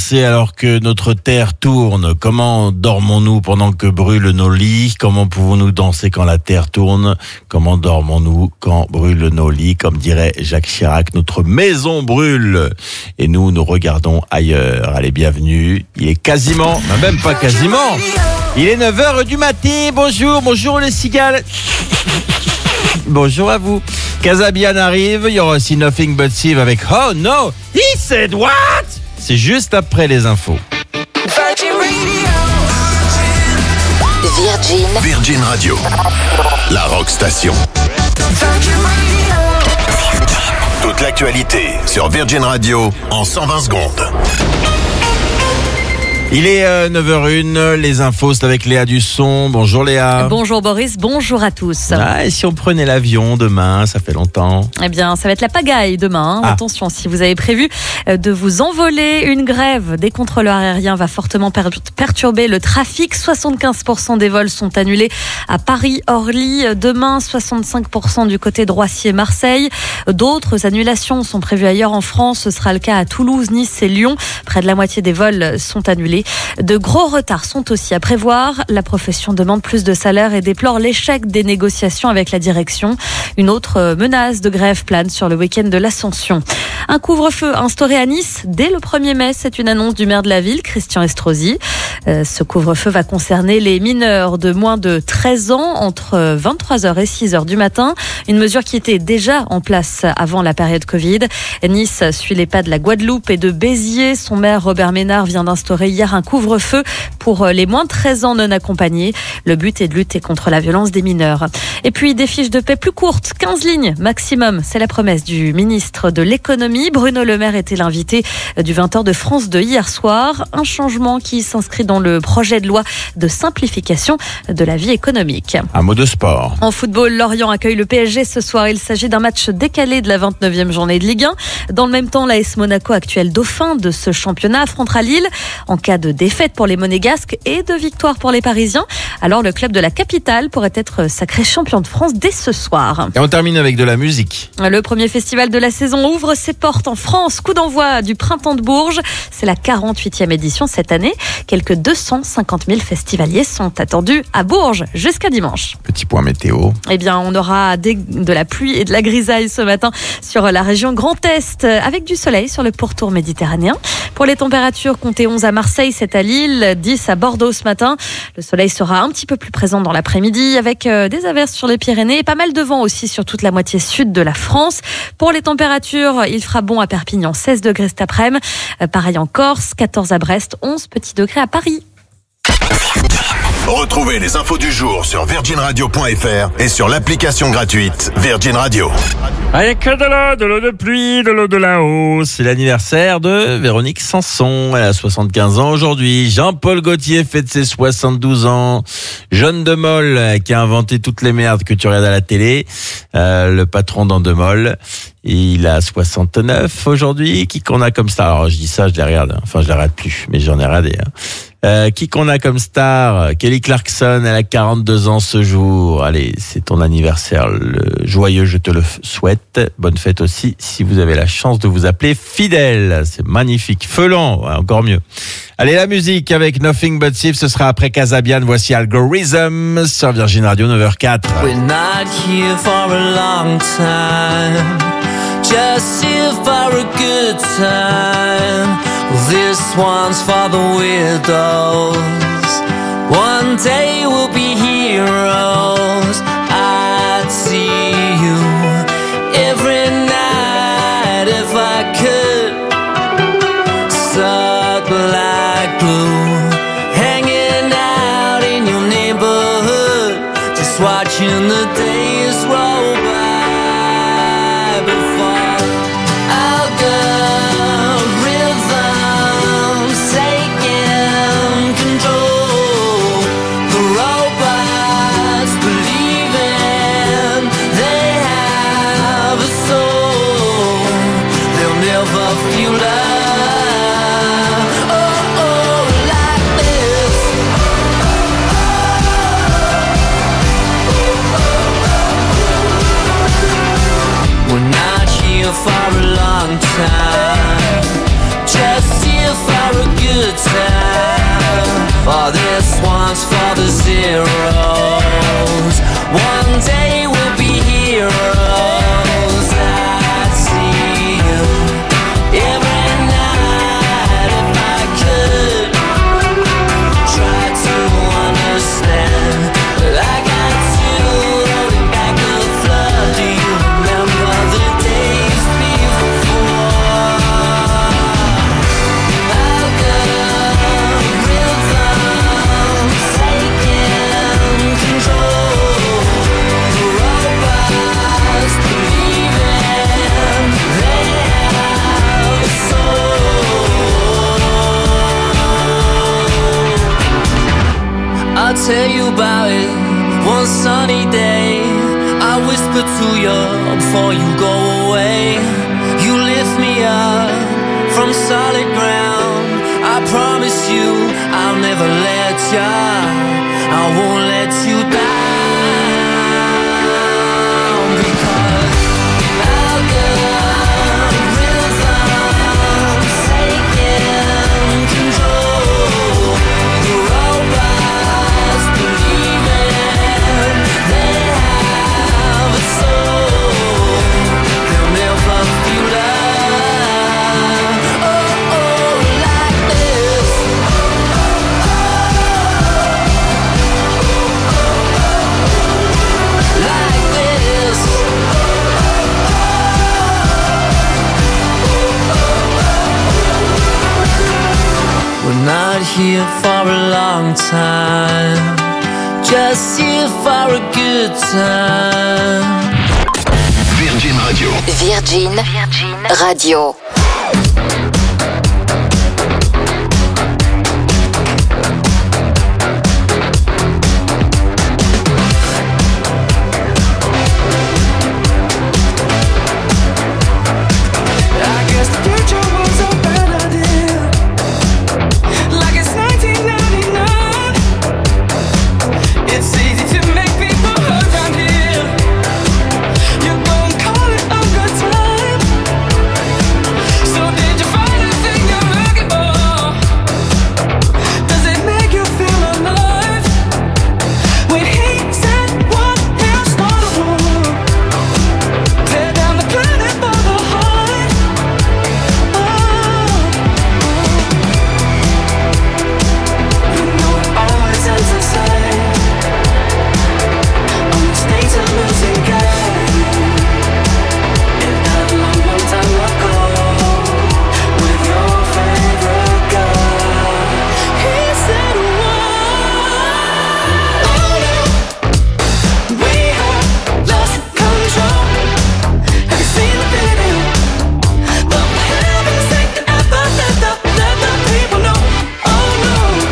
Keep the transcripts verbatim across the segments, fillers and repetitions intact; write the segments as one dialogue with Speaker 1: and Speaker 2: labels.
Speaker 1: danser alors que notre terre tourne? Comment dormons-nous pendant que brûlent nos lits? Comment pouvons-nous danser quand la terre tourne? Comment dormons-nous quand brûlent nos lits? Comme dirait Jacques Chirac, notre maison brûle et nous, nous regardons ailleurs. Allez, bienvenue. Il est quasiment, même pas quasiment, il est neuf heures du matin. Bonjour, bonjour les cigales. Bonjour à vous. Casabian arrive, il y aura aussi Nothing But Steve avec Oh No, He Said What? C'est juste après les infos.
Speaker 2: Virgin.
Speaker 3: Virgin Radio. La rock station. Toute l'actualité sur Virgin Radio en cent vingt secondes.
Speaker 1: Il est euh, neuf heures une, les infos, c'est avec Léa Dusson. Bonjour Léa.
Speaker 4: Bonjour Boris, bonjour à tous.
Speaker 1: Ah, et si on prenait l'avion demain, ça fait longtemps.
Speaker 4: Eh bien, ça va être la pagaille demain. Hein.
Speaker 1: Ah.
Speaker 4: Attention, si vous avez prévu de vous envoler, une grève des contrôleurs aériens va fortement per- perturber le trafic. soixante-quinze pour cent des vols sont annulés à Paris, Orly. Demain, soixante-cinq pour cent du côté de Roissy et Marseille. D'autres annulations sont prévues ailleurs en France. Ce sera le cas à Toulouse, Nice et Lyon. Près de la moitié des vols sont annulés. De gros retards sont aussi à prévoir. La profession demande plus de salaire et déplore l'échec des négociations avec la direction. Une autre menace de grève plane sur le week-end de l'Ascension. Un couvre-feu instauré à Nice dès le premier mai. C'est une annonce du maire de la ville, Christian Estrosi. Euh, ce couvre-feu va concerner les mineurs de moins de treize ans entre vingt-trois heures et six heures du matin. Une mesure qui était déjà en place avant la période Covid. Nice suit les pas de la Guadeloupe et de Béziers. Son maire Robert Ménard vient d'instaurer hier un couvre-feu pour les moins de treize ans non accompagnés. Le but est de lutter contre la violence des mineurs. Et puis des fiches de paie plus courtes, quinze lignes maximum. C'est la promesse du ministre de l'économie. Bruno Le Maire était l'invité du vingt heures de France deux hier soir. Un changement qui s'inscrit dans le projet de loi de simplification de la vie économique.
Speaker 1: Un mot de sport.
Speaker 4: En football, Lorient accueille le P S G ce soir. Il s'agit d'un match décalé de la vingt-neuvième journée de Ligue un. Dans le même temps, l'A S Monaco, actuel dauphin de ce championnat, affrontera Lille. En cas de défaite pour les Monégasques et de victoire pour les Parisiens, alors le club de la capitale pourrait être sacré champion de France dès ce soir.
Speaker 1: Et on termine avec de la musique.
Speaker 4: Le premier festival de la saison ouvre ses portes en France. Coup d'envoi du Printemps de Bourges. C'est la quarante-huitième édition cette année. Quelques deux cent cinquante mille festivaliers sont attendus à Bourges jusqu'à dimanche.
Speaker 1: Petit point météo.
Speaker 4: Eh bien, on aura des, de la pluie et de la grisaille ce matin sur la région Grand Est, avec du soleil sur le pourtour méditerranéen. Pour les températures, comptez onze à Marseille, sept à Lille, dix à Bordeaux ce matin. Le soleil sera un petit peu plus présent dans l'après-midi avec des averses sur les Pyrénées et pas mal de vent aussi sur toute la moitié sud de la France. Pour les températures, il fera bon à Perpignan, seize degrés cet après-midi. Pareil en Corse, quatorze à Brest, onze petits degrés à Paris.
Speaker 3: Retrouvez les infos du jour sur virgin radio point f r et sur l'application gratuite Virgin Radio.
Speaker 1: Avec de l'eau, de l'eau de pluie, de l'eau de là-haut. C'est l'anniversaire de Véronique Sanson. Elle a soixante-quinze ans aujourd'hui. Jean-Paul Gaultier fête ses soixante-douze ans. John de Mol, qui a inventé toutes les merdes que tu regardes à la télé. Euh, le patron d'Endemol. Il a soixante-neuf aujourd'hui. Qui qu'on a comme star? Alors, je dis ça, je les regarde. Enfin, je les regarde plus, mais j'en ai regardé. Hein. Euh, qui qu'on a comme star? Kelly Clarkson, elle a quarante-deux ans ce jour. Allez, c'est ton anniversaire, le joyeux, je te le souhaite. Bonne fête aussi, si vous avez la chance de vous appeler Fidèle. C'est magnifique. Feulan, ouais, encore mieux. Allez, la musique avec Nothing But Steve, ce sera après Casabian. Voici Algorithm sur Virgin Radio neuf heures quatre.
Speaker 5: We're not here for a long time, just here for a good time. This one's for the widows. One day we'll be heroes. I'd see you every night if I could. Suck like glue, hanging out in your neighborhood, just watching the days roll by before I'll go. Feel love. Oh, tell you about it one sunny day. I whisper to you before you go away. You lift me up from solid ground. I promise you I'll never let you. I won't let you down. Because I'll go rhythm taking control. The robots believing they have a soul. They'll never feel love. Oh, oh, like this. Like this. We're not here for a long time, just here for a good time.
Speaker 3: Virgin Radio.
Speaker 2: Virgin Radio.
Speaker 6: I guess the future was a bad idea. Like it's nineteen ninety-nine. It's easy to make people hurt around here. You go and call it a good time. So did you find the thing you're looking for? Does it make you feel alive? When he said one, he'll start a war. Tear down the planet for the heart. You know it always ends the same. On the stage of losing game. In that long, long time ago, with your favorite guy, he said one. Oh no, we have lost control. Have you seen the video? But for heaven's sake, ever let the, let the people know. Oh no,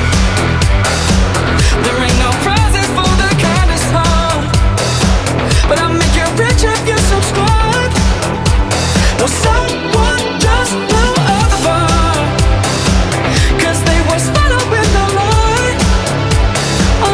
Speaker 6: there ain't no prizes for the kindest heart, but I'll make you rich if you subscribe. Well, someone just blew up the bar, 'cause they were spun up in the light. Oh,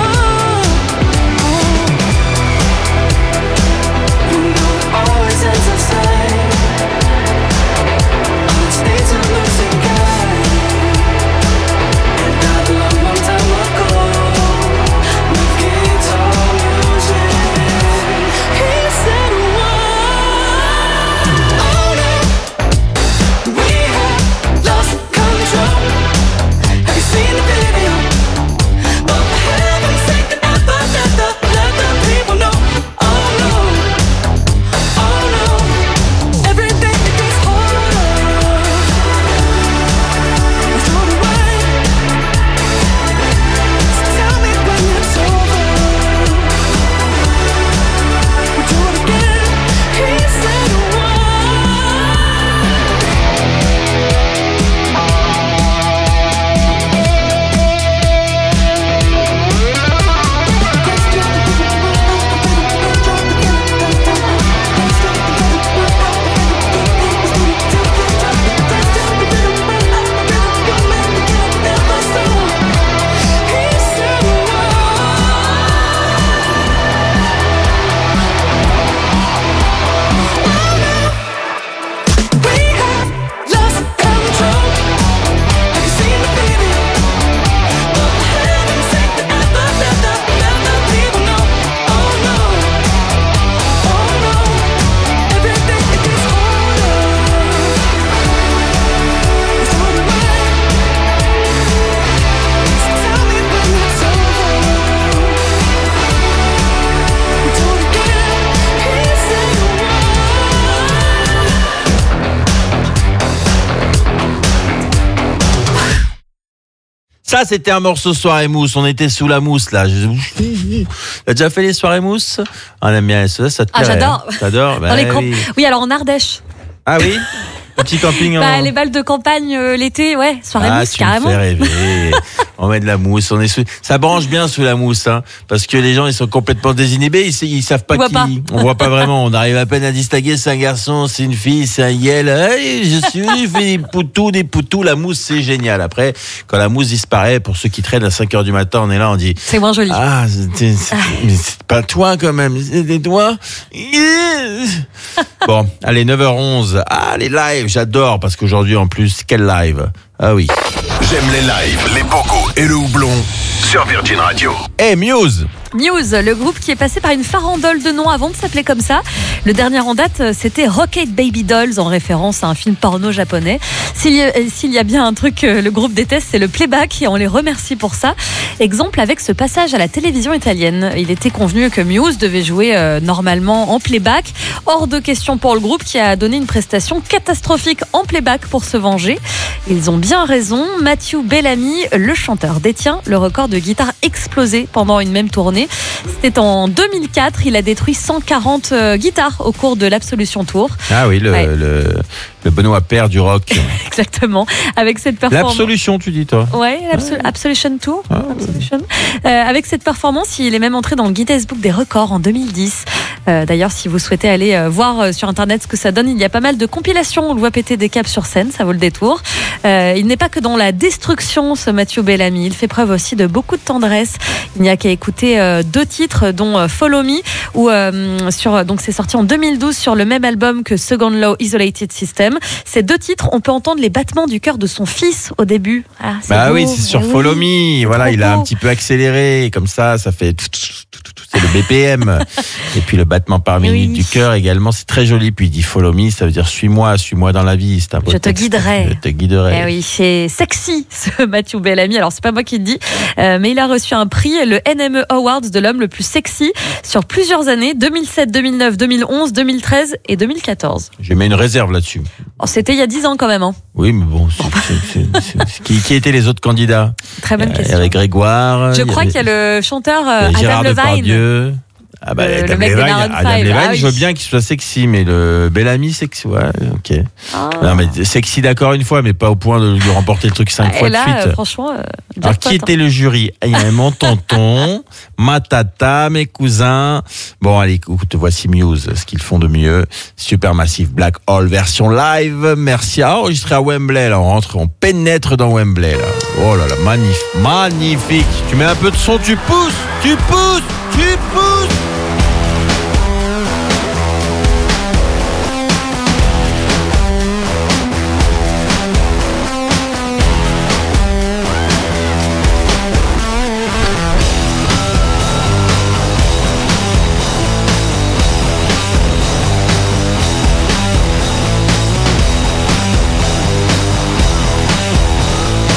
Speaker 6: you know it always ends the same. On the stage of losing game. In that long, long time ago, with guitar music, he said one. Oh no, we have lost control. Have you seen the video? But for heaven's sake, never let the, let the people know. Oh no, oh no, everything gets harder. It's all the way. So tell me when it's over. We do it again. He said
Speaker 1: Ça, c'était un morceau soirée mousse. On était sous la mousse, là. T'as déjà fait les soirées mousse? On aime bien ça, ça te
Speaker 4: Ah,
Speaker 1: plairait,
Speaker 4: j'adore.
Speaker 1: hein? T'adores?
Speaker 4: Dans
Speaker 1: Bah
Speaker 4: les camp-
Speaker 1: oui.
Speaker 4: Oui, alors en Ardèche.
Speaker 1: Ah oui? Petit camping en...
Speaker 4: Bah, les balles de campagne euh, l'été, ouais, soirée
Speaker 1: Ah,
Speaker 4: mousse,
Speaker 1: tu me
Speaker 4: carrément.
Speaker 1: fais rêver. on met de la mousse, on est sous... ça branche bien sous la mousse, hein, parce que les gens ils sont complètement désinhibés, ils, ils savent pas
Speaker 4: On voit
Speaker 1: qui,
Speaker 4: pas.
Speaker 1: on voit pas vraiment, on arrive à peine à distinguer c'est un garçon, c'est une fille, c'est un yel. Hey, je suis, je fais des poutous, des poutous, la mousse c'est génial. Après, quand la mousse disparaît, pour ceux qui traînent à cinq heures du matin, on est là, on dit
Speaker 4: C'est moins joli.
Speaker 1: ah, c'est, c'est, mais c'est pas toi quand même, c'est des toi. Bon, allez, neuf heures onze. Ah, les lives, j'adore, parce qu'aujourd'hui, en plus, quel live. Ah oui.
Speaker 3: J'aime les lives, les bocaux et le houblon sur Virgin Radio.
Speaker 1: Hey, Muse.
Speaker 4: Muse, le groupe qui est passé par une farandole de noms avant de s'appeler comme ça. Le dernier en date, c'était Rocket Baby Dolls, en référence à un film porno japonais. S'il y a, s'il y a bien un truc que le groupe déteste, c'est le playback, et on les remercie pour ça. Exemple avec ce passage à la télévision italienne. Il était convenu que Muse devait jouer euh, normalement en playback. Hors de question pour le groupe qui a donné une prestation catastrophique en playback pour se venger. Ils ont bien raison. Matthew Bellamy, le chanteur, détient le record de guitare explosée pendant une même tournée. C'était en deux mille quatre. Il a détruit cent quarante euh, guitares au cours de l'Absolution Tour.
Speaker 1: Ah oui, le,
Speaker 4: Ouais.
Speaker 1: le, le Benoît Paire du rock.
Speaker 4: Exactement. Avec cette performance.
Speaker 1: L'absolution, tu dis, toi.
Speaker 4: Ouais, l'Absol- Absolution Tour.
Speaker 1: Ah,
Speaker 4: Absolution. Euh, avec cette performance, il est même entré dans le Guinness Book des records en deux mille dix. Euh, D'ailleurs, si vous souhaitez aller euh, voir euh, sur Internet ce que ça donne, il y a pas mal de compilations. On le voit péter des câbles sur scène, ça vaut le détour. Euh, il n'est pas que dans la destruction, ce Matthew Bellamy. Il fait preuve aussi de beaucoup de tendresse. Il n'y a qu'à écouter euh, deux titres, dont euh, Follow Me, où euh, sur donc c'est sorti en deux mille douze sur le même album que Second Law Isolated System. Ces deux titres, on peut entendre les battements du cœur de son fils au début. Ah, c'est
Speaker 1: Bah
Speaker 4: beau.
Speaker 1: oui, c'est sur
Speaker 4: Eh oui.
Speaker 1: Follow Me. Voilà,
Speaker 4: trop
Speaker 1: il a un
Speaker 4: beau.
Speaker 1: petit peu accéléré, comme ça, ça fait tout, tout, tout, tout, tout, c'est le B P M. Et puis le battement par minute
Speaker 4: Oui.
Speaker 1: du cœur également, c'est très joli. Puis il dit Follow Me, ça veut dire suis-moi, suis-moi dans la vie. C'est un beau
Speaker 4: Je te
Speaker 1: texte.
Speaker 4: guiderai.
Speaker 1: Je te guiderai.
Speaker 4: Eh oui, c'est sexy ce Matthew Bellamy. Alors c'est pas moi qui le dis, euh, mais il a reçu un prix, le N M E Awards de l'homme le plus sexy sur plusieurs années, deux mille sept, deux mille neuf, deux mille onze, deux mille treize et deux mille quatorze.
Speaker 1: J'ai mis une réserve là-dessus.
Speaker 4: Oh, c'était il y a dix ans quand même. Hein.
Speaker 1: Oui, mais bon, c'est, c'est, c'est, c'est- c'est- qui, qui étaient les autres candidats?
Speaker 4: Très bonne
Speaker 1: Il y
Speaker 4: question.
Speaker 1: avait Grégoire.
Speaker 4: Je
Speaker 1: il y
Speaker 4: crois
Speaker 1: avait-
Speaker 4: qu'il y a le chanteur euh,
Speaker 1: il y avait
Speaker 4: Adam
Speaker 1: Gérard
Speaker 4: Levine.
Speaker 1: Depardieu. Ah bah,
Speaker 4: Le- le
Speaker 1: Adam
Speaker 4: mec des
Speaker 1: Levine,
Speaker 4: Maroon
Speaker 1: Adam
Speaker 4: five.
Speaker 1: Levine,
Speaker 4: Ah oui.
Speaker 1: je veux bien qu'il soit sexy, mais le Bellamy, sexy, ouais, ok.
Speaker 4: Ah.
Speaker 1: Non, mais sexy d'accord une fois, mais pas au point de lui remporter le truc cinq
Speaker 4: Et
Speaker 1: fois
Speaker 4: là,
Speaker 1: de suite.
Speaker 4: euh, franchement, euh,
Speaker 1: Alors,
Speaker 4: jackpot,
Speaker 1: qui était le jury? Il y avait mon tonton, ma tata, mes cousins. Bon, allez, écoute, voici Muse, ce qu'ils font de mieux. Supermassive Black Hole version live. Merci à enregistrer à Wembley. Là, on rentre, on pénètre dans Wembley. Là. Oh là là, magnifique, magnifique. Tu mets un peu de son, tu pousses, tu pousses, tu pousses.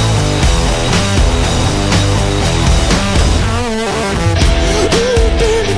Speaker 6: Ooh, baby,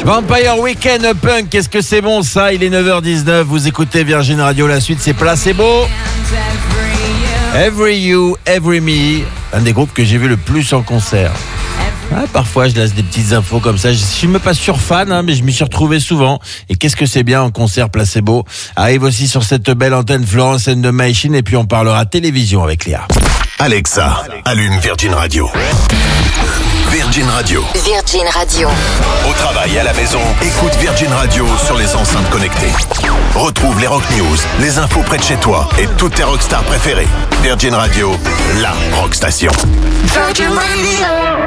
Speaker 1: Vampire Weekend Punk, qu'est-ce que c'est bon ça? Il est neuf heures dix-neuf, vous écoutez Virgin Radio, la suite c'est Placebo. Every You, Every Me, un des groupes que j'ai vu le plus en concert. Ah, parfois je laisse des petites infos comme ça, je suis même pas sur fan hein, mais je m'y suis retrouvé souvent. Et qu'est-ce que c'est bien en concert Placebo. Arrive aussi sur cette belle antenne Florence and the Machine et puis on parlera télévision avec Léa.
Speaker 3: Alexa, allume Virgin Radio. Virgin Radio.
Speaker 2: Virgin Radio.
Speaker 3: Au travail, à la maison, écoute Virgin Radio sur les enceintes connectées. Retrouve les rock news, les infos près de chez toi et toutes tes rockstars préférées. Virgin Radio, la rock station.
Speaker 2: Virgin Radio.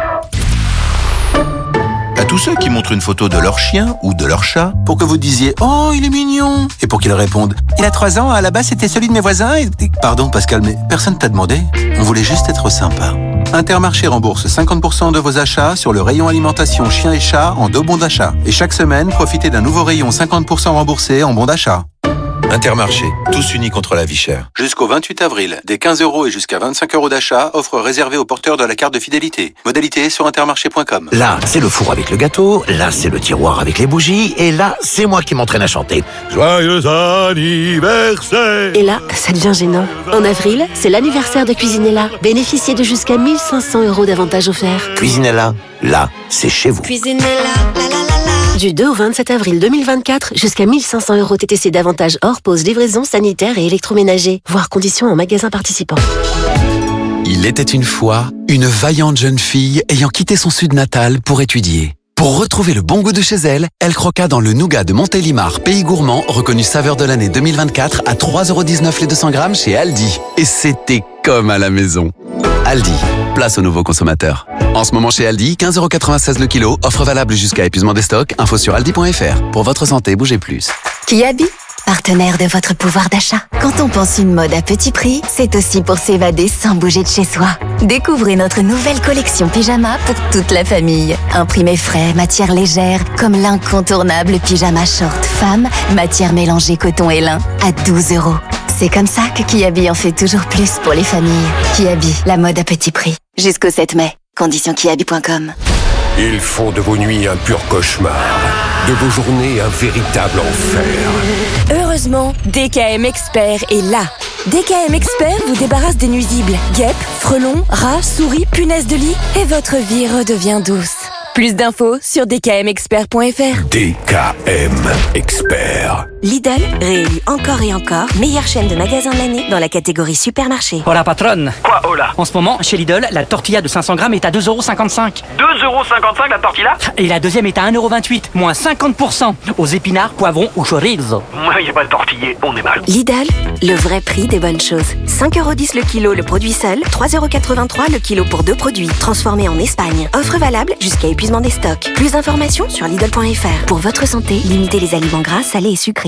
Speaker 7: À tous ceux qui montrent une photo de leur chien ou de leur chat pour que vous disiez « Oh, il est mignon !» et pour qu'ils répondent « Il a trois ans, à la base c'était celui de mes voisins et... » Pardon Pascal, mais personne t'a demandé. On voulait juste être sympa. Intermarché rembourse cinquante pour cent de vos achats sur le rayon alimentation chien et chat en deux bons d'achat. Et chaque semaine, profitez d'un nouveau rayon cinquante pour cent remboursé en bons d'achat. Intermarché, tous unis contre la vie chère. Jusqu'au vingt-huit avril, des quinze euros et jusqu'à vingt-cinq euros d'achat, offre réservée aux porteurs de la carte de fidélité. Modalité sur intermarché point com.
Speaker 8: Là, c'est le four avec le gâteau, là, c'est le tiroir avec les bougies, et là, c'est moi qui m'entraîne à chanter.
Speaker 9: Joyeux anniversaire!
Speaker 10: Et là, ça devient gênant. En avril, c'est l'anniversaire de Cuisinella. Bénéficiez de jusqu'à mille cinq cents euros d'avantages offerts.
Speaker 8: Cuisinella, là, c'est chez vous.
Speaker 10: Cuisinella, la la la la. Du deux au vingt-sept avril deux mille vingt-quatre, jusqu'à mille cinq cents euros T T C d'avantages hors pause, livraison, sanitaire et électroménager. Voir conditions en magasin participant.
Speaker 11: Il était une fois une vaillante jeune fille ayant quitté son sud natal pour étudier. Pour retrouver le bon goût de chez elle, elle croqua dans le nougat de Montélimar, pays gourmand, reconnu saveur de l'année deux mille vingt-quatre à trois euros dix-neuf les deux cents grammes chez Aldi. Et c'était comme à la maison. Aldi, place aux nouveaux consommateurs. En ce moment chez Aldi, quinze euros quatre-vingt-seize le kilo, offre valable jusqu'à épuisement des stocks, info sur aldi point fr. Pour votre santé, bougez plus.
Speaker 12: Kiabi, partenaire de votre pouvoir d'achat. Quand on pense une mode à petit prix, c'est aussi pour s'évader sans bouger de chez soi. Découvrez notre nouvelle collection pyjama pour toute la famille. Imprimé frais, matière légère, comme l'incontournable pyjama short femme, matière mélangée coton et lin, à douze euros. C'est comme ça que Kiabi en fait toujours plus pour les familles. Kiabi, la mode à petit prix. Jusqu'au sept mai. Conditions kiabi point com.
Speaker 13: Ils font de vos nuits un pur cauchemar, de vos journées un véritable enfer.
Speaker 14: Heureusement, D K M Expert est là. D K M Expert vous débarrasse des nuisibles, guêpes, frelons, rats, souris, punaises de lit et votre vie redevient douce. Plus d'infos sur d k m expert point f r.
Speaker 13: D K M Expert.
Speaker 15: Lidl, réélu encore et encore, meilleure chaîne de magasins de l'année dans la catégorie supermarché.
Speaker 16: Oh la patronne. Quoi, oh là? En ce moment, chez Lidl, la tortilla de cinq cents grammes est à deux euros cinquante-cinq.
Speaker 17: deux euros cinquante-cinq la tortilla?
Speaker 16: Et la deuxième est à un euro vingt-huit, moins cinquante pour cent. Aux épinards, poivrons ou chorizo.
Speaker 17: Moi, il n'y a pas de tortillé, on est mal.
Speaker 15: Lidl, le vrai prix des bonnes choses. cinq euros dix le kilo le produit seul, trois euros quatre-vingt-trois le kilo pour deux produits, transformés en Espagne. Offre valable jusqu'à épuisement des stocks. Plus d'informations sur lidl point f r. Pour votre santé, limitez les aliments gras, salés et sucrés.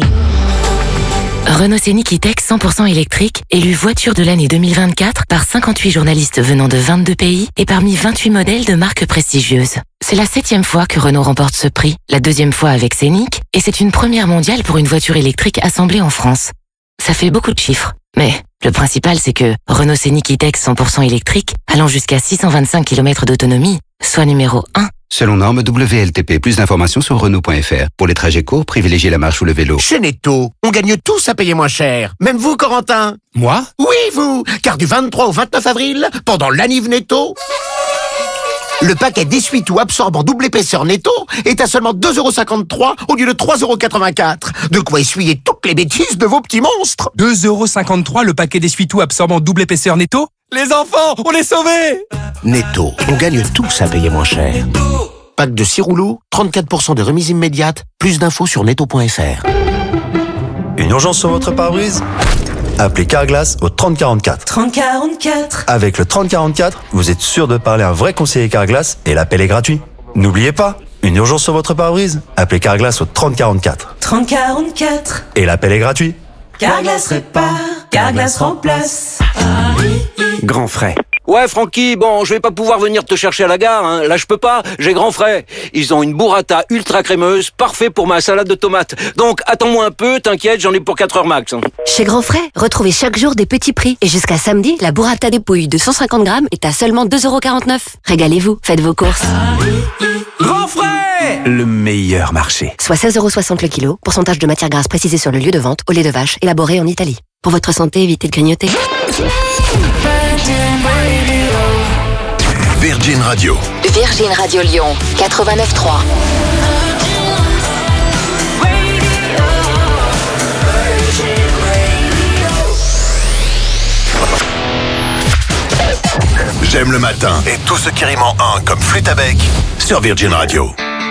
Speaker 18: Renault Scénic E-Tech cent pour cent électrique, élu voiture de l'année deux mille vingt-quatre par cinquante-huit journalistes venant de vingt-deux pays et parmi vingt-huit modèles de marques prestigieuses. C'est la septième fois que Renault remporte ce prix, la deuxième fois avec Scénic, et c'est une première mondiale pour une voiture électrique assemblée en France. Ça fait beaucoup de chiffres, mais le principal c'est que Renault Scénic E-Tech cent pour cent électrique, allant jusqu'à six cent vingt-cinq kilomètres d'autonomie, soit numéro un.
Speaker 19: Selon norme W L T P, plus d'informations sur Renault point f r. Pour les trajets courts, privilégiez la marche ou le vélo.
Speaker 8: Chez Netto, on gagne tous à payer moins cher. Même vous, Corentin.
Speaker 9: Moi?
Speaker 8: Oui, vous. Car du vingt-trois au vingt-neuf avril, pendant l'Anniv Netto, le paquet d'essuie-tout absorbant double épaisseur Netto est à seulement deux euros cinquante-trois au lieu de trois euros quatre-vingt-quatre. De quoi essuyer toutes les bêtises de vos petits monstres.
Speaker 9: deux euros cinquante-trois le paquet d'essuie-tout absorbant double épaisseur Netto? Les enfants, on est sauvés!
Speaker 8: Netto, on gagne tous à payer moins cher. Pack de six rouleaux, trente-quatre pour cent de remise immédiate. Plus d'infos sur netto point f r.
Speaker 20: Une urgence sur votre pare-brise? Appelez Carglass au trente quarante-quatre.
Speaker 21: trente quarante-quatre.
Speaker 20: Avec le trente quarante-quatre, vous êtes sûr de parler à un vrai conseiller Carglass et l'appel est gratuit. N'oubliez pas, une urgence sur votre pare-brise? Appelez Carglass au trente quarante-quatre.
Speaker 21: trente quarante-quatre.
Speaker 20: Et l'appel est gratuit.
Speaker 21: Carglass répare, Carglass remplace.
Speaker 22: Grand frais.
Speaker 5: Ouais, Francky, bon, je vais pas pouvoir venir te chercher à la gare, hein. Là, je peux pas, j'ai grand frais. Ils ont une burrata ultra crémeuse, parfait pour ma salade de tomates. Donc, attends-moi un peu, t'inquiète, j'en ai pour quatre heures max.
Speaker 10: Chez Grand Frais, retrouvez chaque jour des petits prix. Et jusqu'à samedi, la burrata dépouille de cent cinquante grammes est à seulement deux euros quarante-neuf. Régalez-vous, faites vos courses.
Speaker 9: Grand Frais, le meilleur marché.
Speaker 10: Soit seize euros soixante le kilo, pourcentage de matière grasse précisé sur le lieu de vente, au lait de vache, élaboré en Italie. Pour votre santé, évitez de grignoter.
Speaker 3: Virgin Radio.
Speaker 2: Virgin Radio Lyon, quatre-vingt-neuf trois.
Speaker 3: J'aime le matin et tout ce qui rime en un comme flûte à bec sur Virgin Radio.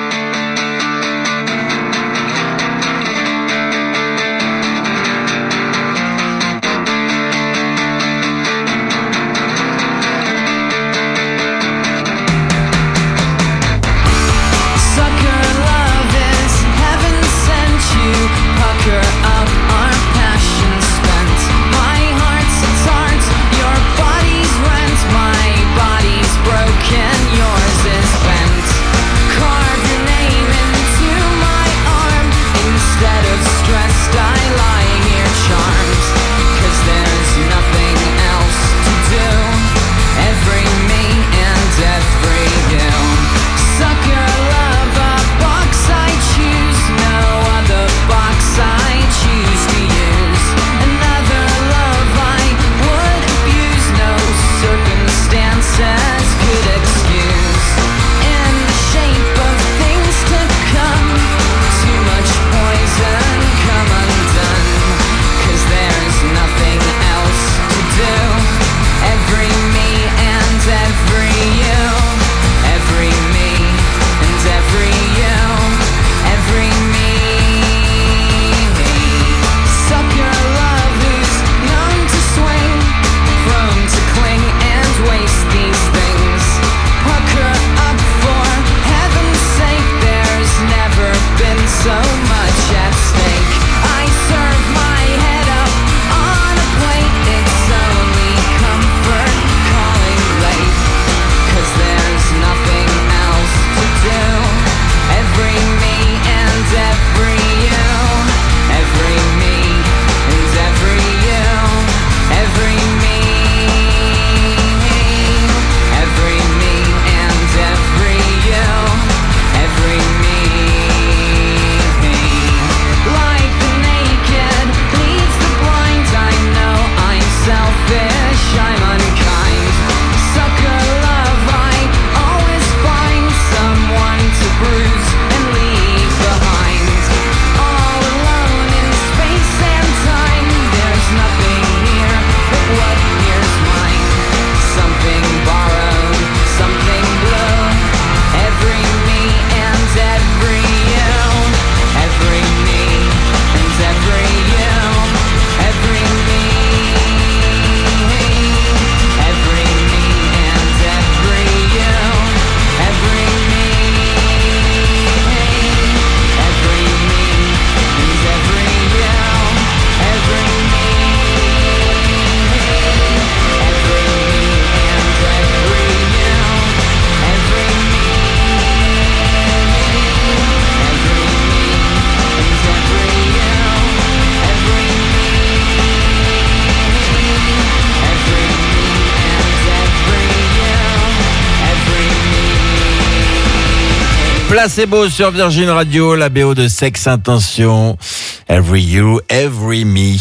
Speaker 1: Placebo sur Virgin Radio, la B O de Sex Intention. Every You, Every Me.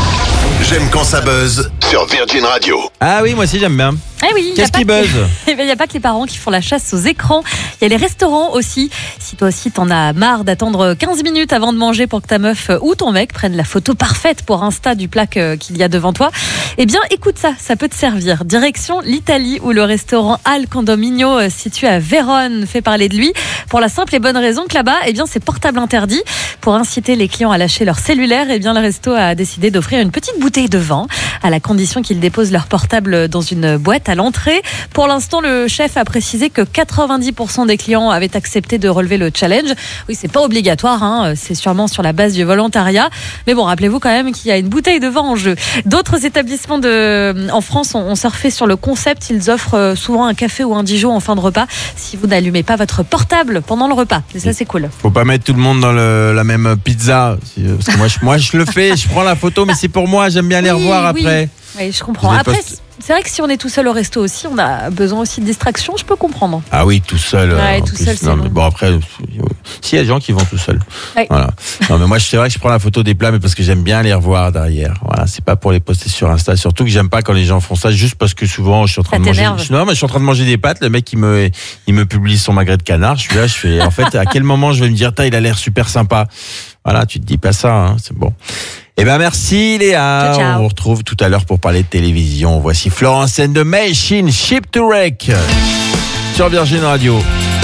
Speaker 3: J'aime quand ça buzz sur Virgin Radio.
Speaker 1: Ah oui, moi aussi j'aime bien.
Speaker 4: Eh oui,
Speaker 1: Qu'est-ce qui buzz?
Speaker 4: Il n'y a pas que les parents qui font la chasse aux écrans. Il y a les restaurants aussi. Si toi aussi t'en as marre d'attendre quinze minutes avant de manger pour que ta meuf ou ton mec prenne la photo parfaite pour Insta du plat qu'il y a devant toi, eh bien écoute ça, ça peut te servir. Direction l'Italie où le restaurant Al Condominio situé à Vérone fait parler de lui pour la simple et bonne raison que là-bas, eh bien c'est portable interdit. Pour inciter les clients à lâcher leur cellulaire, eh bien le resto a décidé d'offrir une petite bouteille de vin à la condition qu'ils déposent leur portable dans une boîte à l'entrée. Pour l'instant, le chef a précisé que quatre-vingt-dix pour cent des clients avaient accepté de relever le challenge. Oui, c'est pas obligatoire, hein, c'est sûrement sur la base du volontariat. Mais bon, rappelez-vous quand même qu'il y a une bouteille de vin en jeu. D'autres établissements établissement de, en France ont, ont surfé sur le concept. Ils offrent euh, souvent un café ou un Dijon en fin de repas si vous n'allumez pas votre portable pendant le repas. Et ça, c'est cool.
Speaker 1: Faut pas mettre tout le monde dans le, la même pizza. Parce que moi, je, moi, je le fais, je prends la photo, mais c'est pour moi. J'aime bien les
Speaker 4: Oui,
Speaker 1: revoir
Speaker 4: oui.
Speaker 1: après.
Speaker 4: Oui, je comprends.
Speaker 1: Je les
Speaker 4: Après,
Speaker 1: poste.
Speaker 4: c'est vrai que si on est tout seul au resto aussi, on a besoin aussi de distraction. Je peux comprendre.
Speaker 1: Ah oui, tout seul.
Speaker 4: Ouais,
Speaker 1: euh, en
Speaker 4: tout
Speaker 1: plus.
Speaker 4: seul, c'est
Speaker 1: Non, mais
Speaker 4: long.
Speaker 1: bon, après, s'il y a des gens qui vont tout seuls.
Speaker 4: Ouais.
Speaker 1: Voilà. Non, mais moi, c'est vrai que je prends la photo des plats, mais parce que j'aime bien les revoir derrière. Voilà, c'est pas pour les poster sur Insta. Surtout que j'aime pas quand les gens font ça, juste parce que souvent, je suis en train
Speaker 4: Ça
Speaker 1: de manger.
Speaker 4: t'énerve.
Speaker 1: Non, mais je suis en train de manger des pâtes. Le mec, il me, il me publie son magret de canard. Je suis là, je fais. En fait, à quel moment je vais me dire, il a l'air super sympa. Voilà, tu te dis pas ça, hein, c'est bon. Eh ben merci Léa.
Speaker 4: Ciao, ciao.
Speaker 1: On vous retrouve tout à l'heure pour parler de télévision. Voici Florence and the Machine, Ship to Wreck sur Virgin Radio.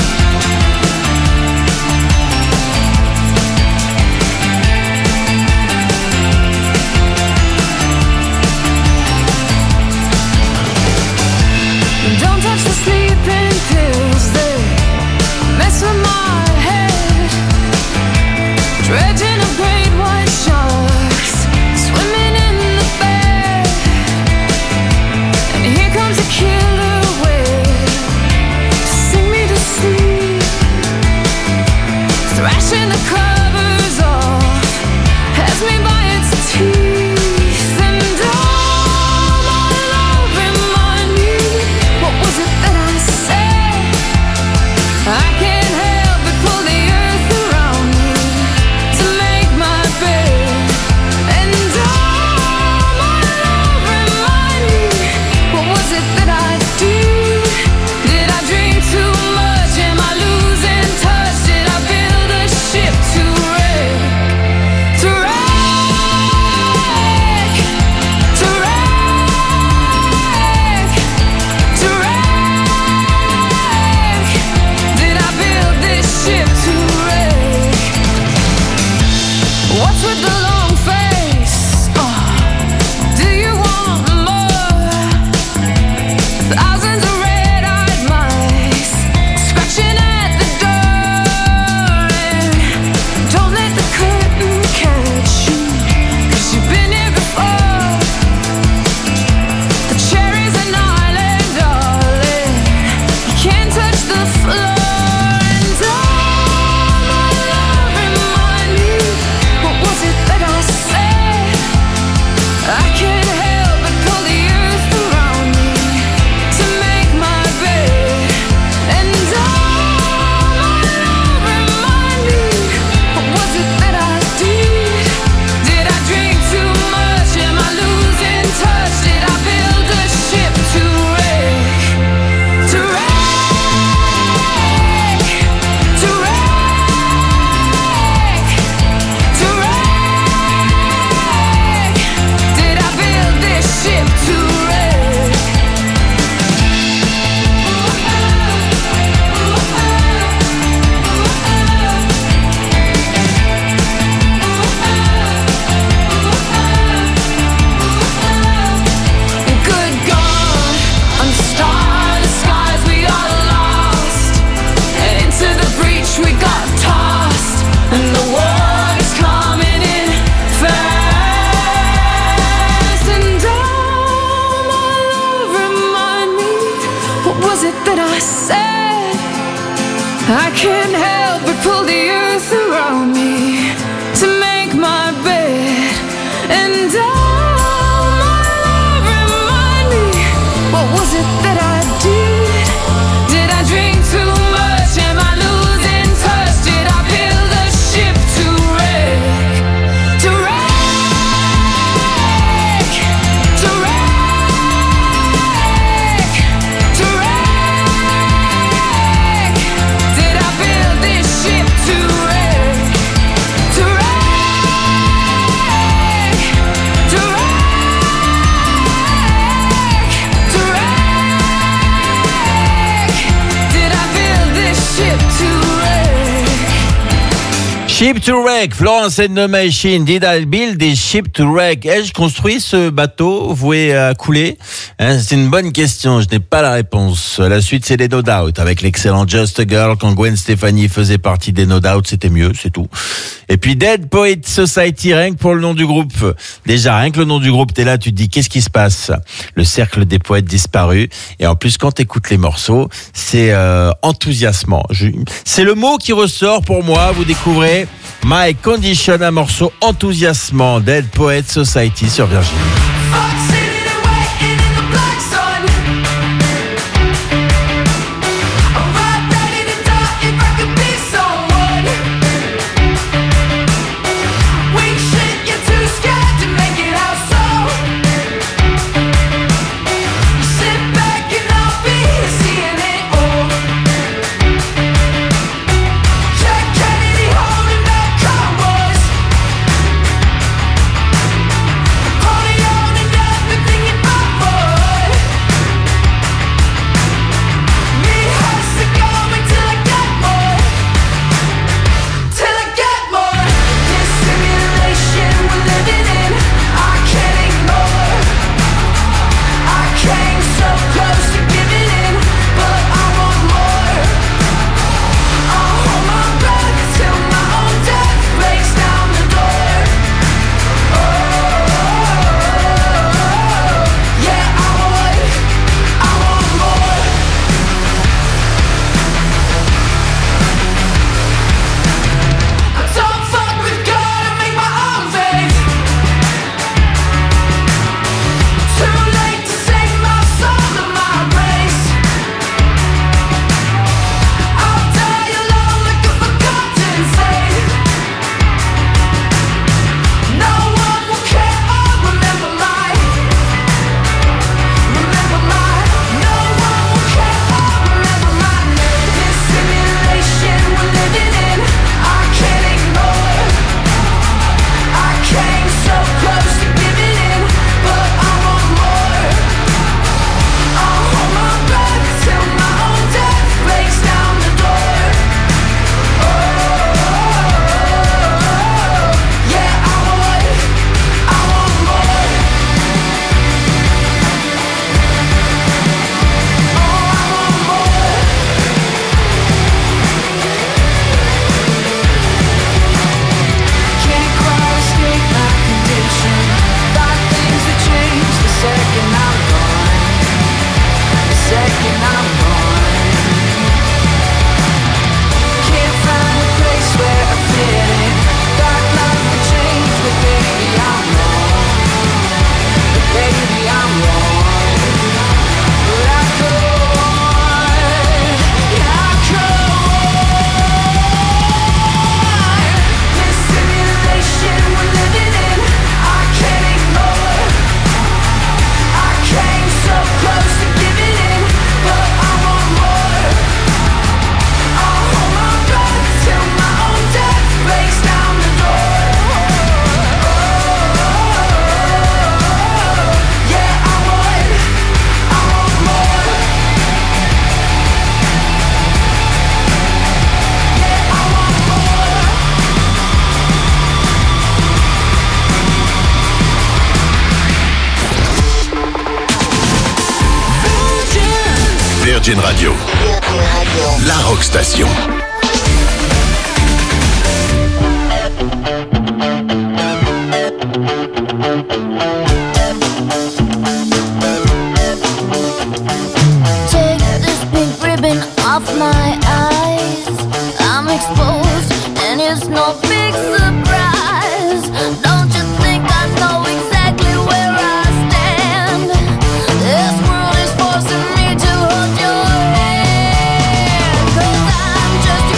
Speaker 6: Don't touch the sleeping pills, they mess with my head. Dredging of great white sharks, swimming in the bed. And here comes a killer whale to sing me to sleep. Thrashing the covers off, has me by its teeth. And all my love remind me, what was it that I said? I can't help but pull the earth around me to make my bed. And all my love remind me, what was it that I did? Did I drink too much? Am I losing touch? Did I build a ship to wreck? To wreck, to wreck, to wreck. Did I build this ship to wreck? What's with the long face? Oh, do you want more? Thousands of red-eyed mice scratching at the door. And don't let the curtain catch you, 'cause you've been here before. The cherry's an island, darling. You can't touch the floor. And all my love remind me, what was it that I said? I can't help but pull the earth around me to make my bed. And all my love remind me, what was it that I did? Did I drink too much? Am I losing touch? Did I build a ship to wreck? To wreck, to wreck, to wreck. Did I build this ship to wreck? Good God, on the starless skies we got lost, and into the breach we got tossed, and the water's coming in fast. And all my love remind me, what was it that I said? I can't help but pull the earth around me to make my bed. And all my love remind me, what was it that I did? Did I drink too much? Am I losing touch? Did I build a ship to wreck? To wreck, to wreck, to wreck. Did I build this ship to wreck? To wreck, to
Speaker 1: Ship to wreck, Florence and the Machine, did I build a ship to wreck? Ai-je construit ce bateau voué à couler? Hein, c'est une bonne question, je n'ai pas la réponse. La suite, c'est les No Doubt, avec l'excellent Just a Girl. Quand Gwen Stefani faisait partie des No Doubt, c'était mieux, c'est tout. Et puis Dead Poet Society, rien que pour le nom du groupe. Déjà, rien que le nom du groupe, t'es là, tu te dis, qu'est-ce qui se passe? Le cercle des poètes disparus. Et en plus, quand t'écoutes les morceaux, c'est euh, enthousiasmant. Je, c'est le mot qui ressort pour moi, vous découvrez My Condition, un morceau enthousiasmant, Dead Poet Society sur Virginie.
Speaker 3: Virgin Radio, la rock station.
Speaker 6: Take this pink ribbon off my eyes. I'm exposed and it's no big surprise. Don't you think I know exactly where I stand? This world is forcing me to hold your hand. 'Cause I'm just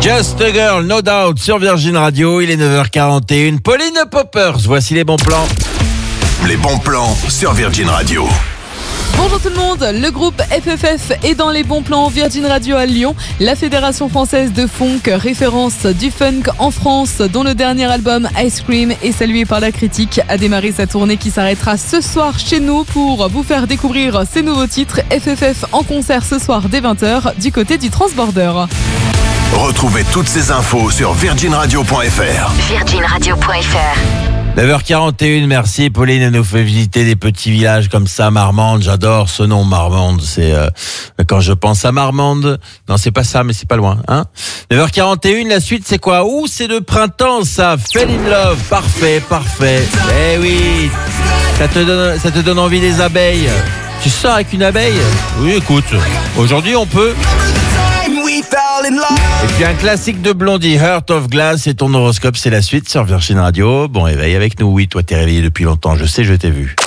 Speaker 1: Just a Girl, No Doubt sur Virgin Radio, il est neuf heures quarante et une. Pauline Poppers, voici les bons plans.
Speaker 3: Les bons plans sur Virgin Radio.
Speaker 7: Bonjour tout le monde, le groupe F F F est dans les bons plans Virgin Radio à Lyon. La Fédération Française de Funk, référence du funk en France, dont le dernier album Ice Cream est salué par la critique, a démarré sa tournée qui s'arrêtera ce soir chez nous pour vous faire découvrir ses nouveaux titres. F F F en concert ce soir dès vingt heures du côté du Transborder.
Speaker 3: Retrouvez toutes ces infos sur virgin radio point f r.
Speaker 2: virgin radio point f r.
Speaker 1: neuf heures quarante et une, merci Pauline, elle nous fait visiter des petits villages comme ça, Marmande, j'adore ce nom Marmande, c'est euh, quand je pense à Marmande, non c'est pas ça mais c'est pas loin, hein. neuf heures quarante et une, la suite c'est quoi? Ouh, c'est le printemps ça, Fell in Love, parfait, parfait, eh oui, ça te donne, ça te donne envie des abeilles, tu sors avec une abeille? Oui écoute, aujourd'hui on peut. Et puis un classique de Blondie, Heart of Glass, et ton horoscope, c'est la suite sur Virgin Radio. Bon réveil avec nous, oui, toi t'es réveillé depuis longtemps, je sais, je t'ai vu.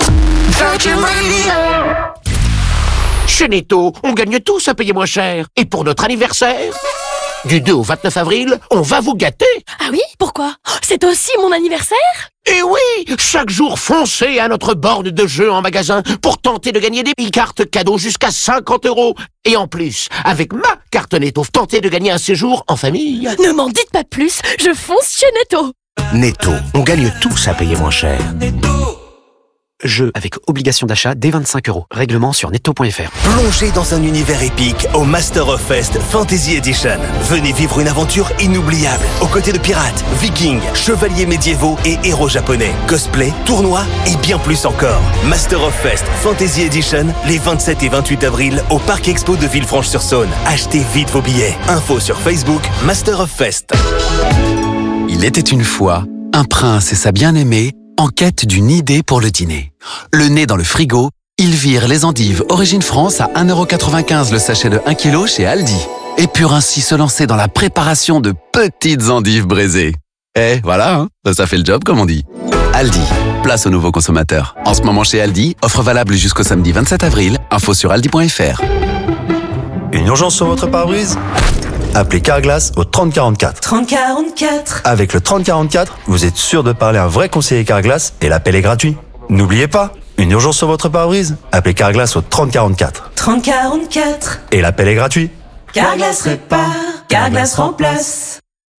Speaker 8: Chez Netto, on gagne tous à payer moins cher. Et pour notre anniversaire, du deux au vingt-neuf avril, on va vous gâter.
Speaker 22: Ah oui? Pourquoi? C'est aussi mon anniversaire?
Speaker 8: Et oui, chaque jour, foncez à notre borne de jeu en magasin pour tenter de gagner des cartes cadeaux jusqu'à cinquante euros. Et en plus, avec ma carte Netto, tentez de gagner un séjour en famille.
Speaker 22: Ne m'en dites pas plus, je fonce chez Netto.
Speaker 8: Netto, on gagne tous à payer moins cher.
Speaker 23: Jeu avec obligation d'achat dès vingt-cinq euros. Règlement sur netto point f r.
Speaker 24: Plongez dans un univers épique au Master of Fest Fantasy Edition. Venez vivre une aventure inoubliable aux côtés de pirates, vikings, chevaliers médiévaux et héros japonais. Cosplay, tournois et bien plus encore. Master of Fest Fantasy Edition les vingt-sept et vingt-huit avril au Parc Expo de Villefranche-sur-Saône. Achetez vite vos billets. Info sur Facebook Master of Fest.
Speaker 11: Il était une fois un prince et sa bien-aimée en quête d'une idée pour le dîner. Le nez dans le frigo, ils virent les endives Origine France à un euro quatre-vingt-quinze le sachet de un kilo chez Aldi et purent ainsi se lancer dans la préparation de petites endives braisées. Eh, voilà, hein, ça fait le job comme on dit. Aldi, place aux nouveaux consommateurs. En ce moment chez Aldi, offre valable jusqu'au samedi vingt-sept avril, info sur aldi point f r.
Speaker 20: Une urgence sur votre pare-brise? Appelez Carglass au trente quarante-quatre.
Speaker 21: trente quarante-quatre.
Speaker 20: Avec le trente quarante-quatre, vous êtes sûr de parler à un vrai conseiller Carglass et l'appel est gratuit. N'oubliez pas, une urgence sur votre pare-brise? Appelez Carglass au trente quarante-quatre.
Speaker 21: trente quarante-quatre.
Speaker 20: Et l'appel est gratuit.
Speaker 21: Carglass répare, Carglass remplace.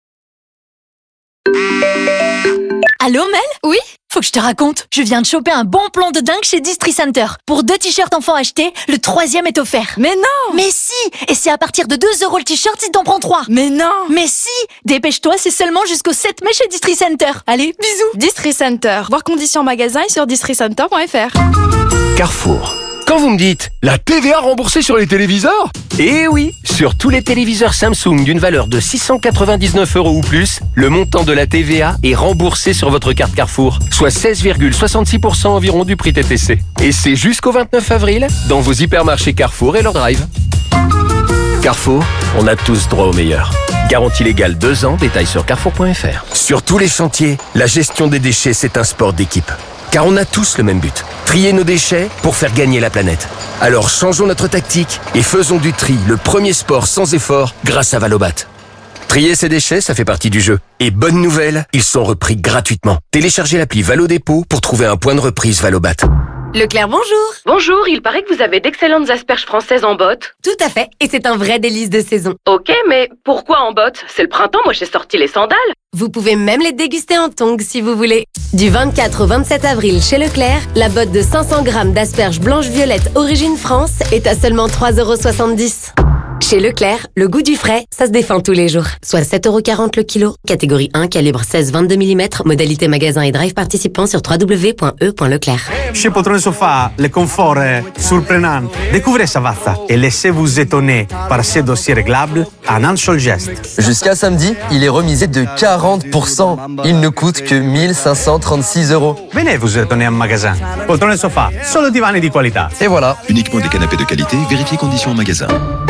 Speaker 22: Allô Mel? Oui? Faut que je te raconte, je viens de choper un bon plan de dingue chez Distri Center. Pour deux t-shirts enfants achetés, le troisième est offert.
Speaker 7: Mais non!
Speaker 22: Mais si! Et c'est à partir de deux euros le t-shirt si t'en prends trois.
Speaker 7: Mais non!
Speaker 22: Mais si! Dépêche-toi, c'est seulement jusqu'au sept mai chez Distri Center. Allez, bisous!
Speaker 7: Distri Center, voir conditions magasin et sur distri center point f r.
Speaker 13: Carrefour. Quand vous me dites la T V A remboursée sur les téléviseurs? Eh oui, sur tous les téléviseurs Samsung d'une valeur de six cent quatre-vingt-dix-neuf euros ou plus, le montant de la T V A est remboursé sur votre carte Carrefour, soit seize virgule soixante-six pour cent environ du prix T T C. Et c'est jusqu'au vingt-neuf avril dans vos hypermarchés Carrefour et leur drive. Carrefour, on a tous droit au meilleur. Garantie légale deux ans, détail sur carrefour point f r. Sur tous les chantiers, la gestion des déchets, c'est un sport d'équipe. Car on a tous le même but, trier nos déchets pour faire gagner la planète. Alors changeons notre tactique et faisons du tri le premier sport sans effort grâce à Valobat. Trier ses déchets, ça fait partie du jeu. Et bonne nouvelle, ils sont repris gratuitement. Téléchargez l'appli Valo Dépôt pour trouver un point de reprise Valobat.
Speaker 25: Leclerc, bonjour. Bonjour, il paraît que vous avez d'excellentes asperges françaises en botte.
Speaker 22: Tout à fait, et c'est un vrai délice de saison.
Speaker 25: Ok, mais pourquoi en botte? C'est le printemps, moi j'ai sorti les sandales.
Speaker 22: Vous pouvez même les déguster en tongs si vous voulez. Du vingt-quatre au vingt-sept avril chez Leclerc, la botte de cinq cents grammes d'asperges blanches-violettes Origine France est à seulement trois euros soixante-dix. Chez Leclerc, le goût du frais, ça se défend tous les jours. Soit sept euros quarante le kilo, catégorie un, calibre seize vingt-deux millimètres, modalité magasin et drive participant sur w w w point e point leclerc.
Speaker 26: Chez Poltrone Sofa, le confort est surprenant. Découvrez Savazza et laissez-vous étonner par ses dossiers réglables en un seul geste.
Speaker 27: Jusqu'à samedi, il est remisé de quarante pour cent. Il ne coûte que mille cinq cent trente-six euros.
Speaker 26: Venez vous étonner en magasin. Poltrone Sofa, solo divani di qualità.
Speaker 27: Et voilà.
Speaker 28: Uniquement des canapés de qualité, vérifiez conditions en magasin.